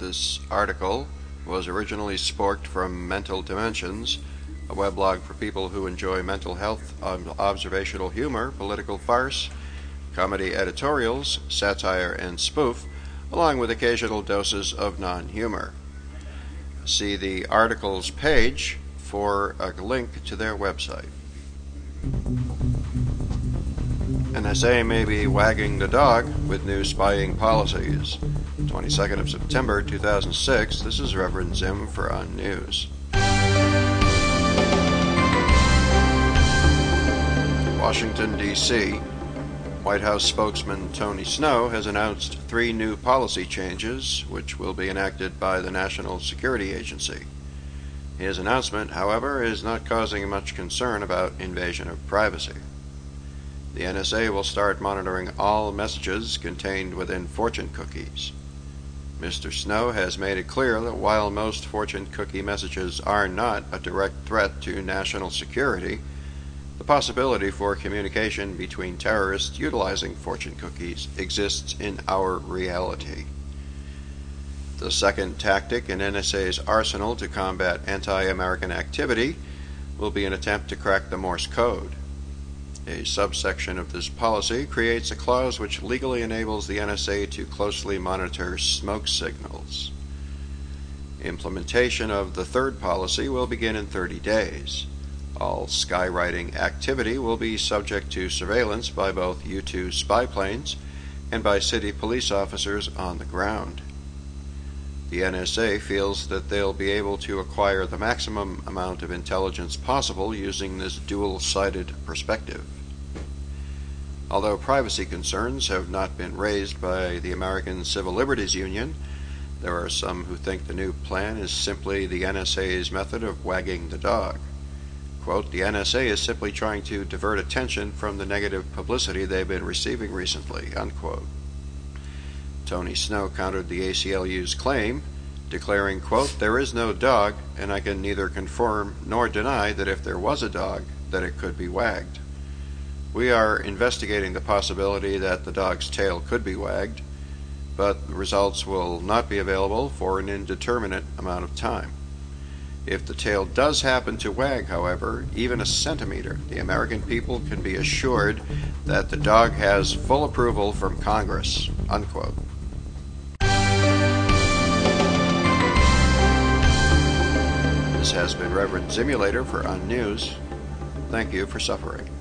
This article was originally sporked from Mental Dimensions, a weblog for people who enjoy mental health, observational humor, political farce, comedy editorials, satire, and spoof, along with occasional doses of non-humor. See the articles page for a link to their website. NSA may be wagging the dog with new spying policies. 22nd of September 2006, this is Reverend Zim for On News. Washington, D.C. White House spokesman Tony Snow has announced 3 new policy changes which will be enacted by the National Security Agency. His announcement, however, is not causing much concern about invasion of privacy. The NSA will start monitoring all messages contained within fortune cookies. Mr. Snow has made it clear that while most fortune cookie messages are not a direct threat to national security, the possibility for communication between terrorists utilizing fortune cookies exists in our reality. The second tactic in NSA's arsenal to combat anti-American activity will be an attempt to crack the Morse code. A subsection of this policy creates a clause which legally enables the NSA to closely monitor smoke signals. Implementation of the third policy will begin in 30 days. All skywriting activity will be subject to surveillance by both U-2 spy planes and by city police officers on the ground. The NSA feels that they'll be able to acquire the maximum amount of intelligence possible using this dual-sided perspective. Although privacy concerns have not been raised by the American Civil Liberties Union, there are some who think the new plan is simply the NSA's method of wagging the dog. Quote, the NSA is simply trying to divert attention from the negative publicity they've been receiving recently, unquote. Tony Snow countered the ACLU's claim, declaring, quote, there is no dog, and I can neither confirm nor deny that if there was a dog, that it could be wagged. We are investigating the possibility that the dog's tail could be wagged, but the results will not be available for an indeterminate amount of time. If the tail does happen to wag, however, even a centimeter, the American people can be assured that the dog has full approval from Congress, unquote. This has been Reverend Simulator for On News. Thank you for suffering.